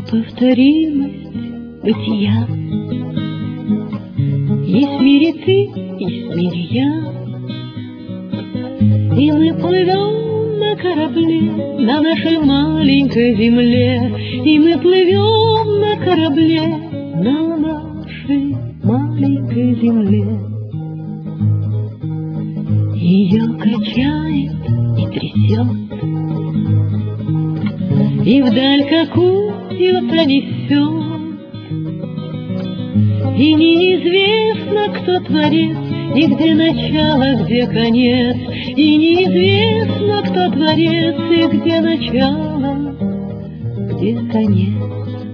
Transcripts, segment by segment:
Неповторимость бытия. Есть в мире ты, есть в мире я, и мы плывем на корабле на нашей маленькой земле, и мы плывем на корабле на нашей маленькой земле. Ее качает и трясет, и вдаль какую-то несет, и неизвестно, кто творец, и где начало, где конец, и неизвестно, кто творец, и где начало, где конец.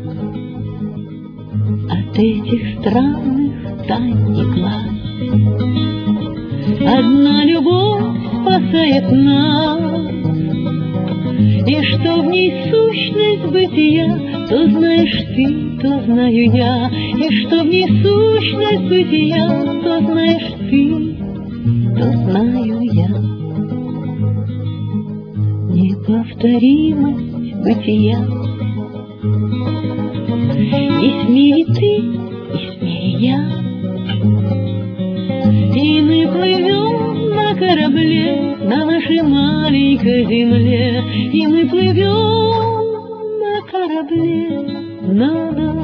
От этих странных тайн и глаз одна любовь спасает нас, и что в ней сущность бытия, то знаешь ты, то знаю я, и что в ней сущность бытия, то знаешь ты, то знаю я. Неповторимость бытия. Есть в мире ты, есть в мире я, и мы плывем на корабле на нашей маленькой земле, и мы плывем на корабле на